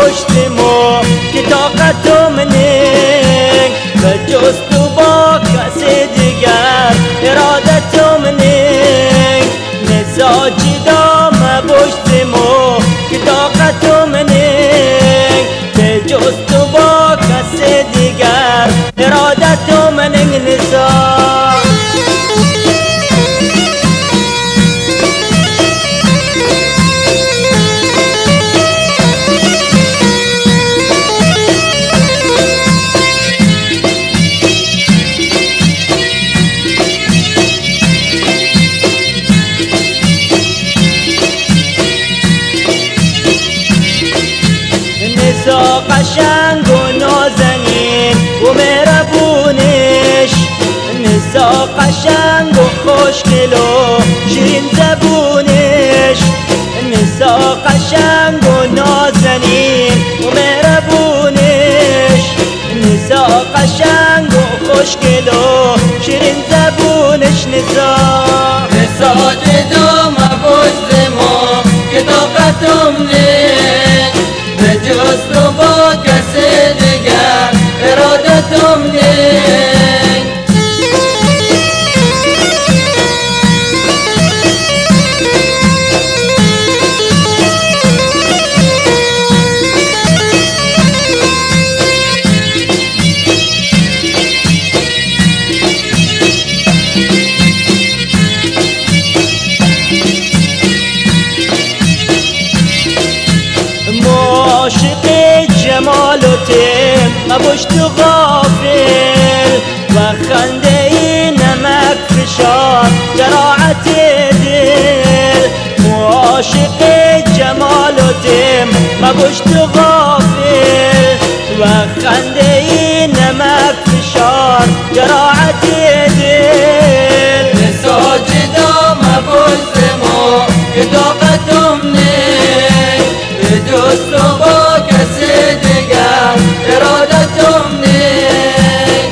پشتمو که طاقتم نگ به جز تو با کسی دیگر ارادتم نگ نساجی دام پشتمو که طاقتم نگ به جز تو با کسی دیگر ارادتم نگ نسا نسا قشنگ و نازنین و مهربونش نسا قشنگ و خوشگل و شیرین زبونش نسا قشنگ و نازنین و مهربونش نسا قشنگ و خوشگل و شیرین زبونش نسا جدا مبوز ما که طاقتم نیست به جز تو با کسی دیگر ارادتم نیست عاشق جمال و تم مباش تو غافل و خنده ای نمک فشار جراعت دل عاشق جمال و تم مباش تو غافل و خنده ای نمک فشار جراعت دل نسا جدا مبوز ما که طاقتم نیست به جز تو با کسی دیگر ارادتم نیست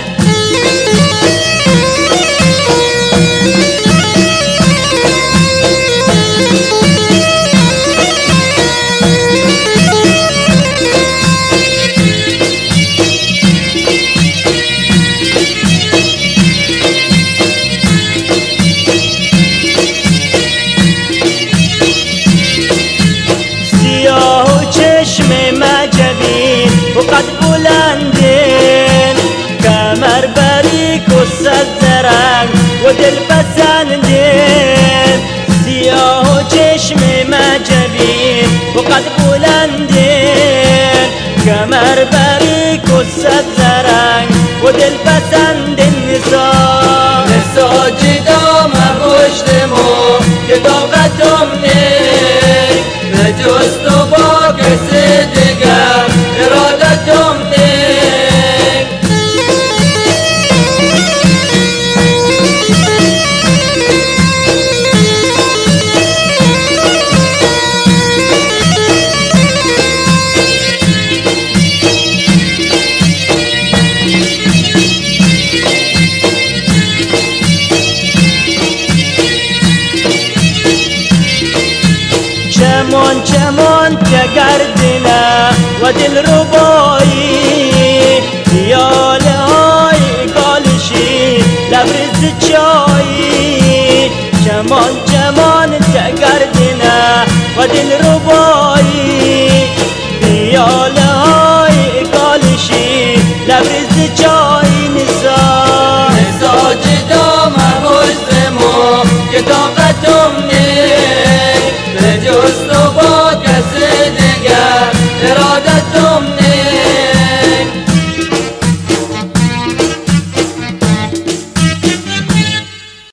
و قد بلندین کمر باریک و صد زرنگ و دل پسندین سیاه و چشم مجبین و قد بلندین کمر باریک و صد زرنگ و دل پسندین نسا جدا مبوشت ما که طاقتم نیست به جز تو با کسی دیگر ارادتم نیست چمان چمان که گردنه و دل ربایی دیاله های کالشی لبرز چایی چمان چمان که گردنه و دل ربایی دیاله های کالشی لبرز چایی نسا جدا مبوز ما که طاقتم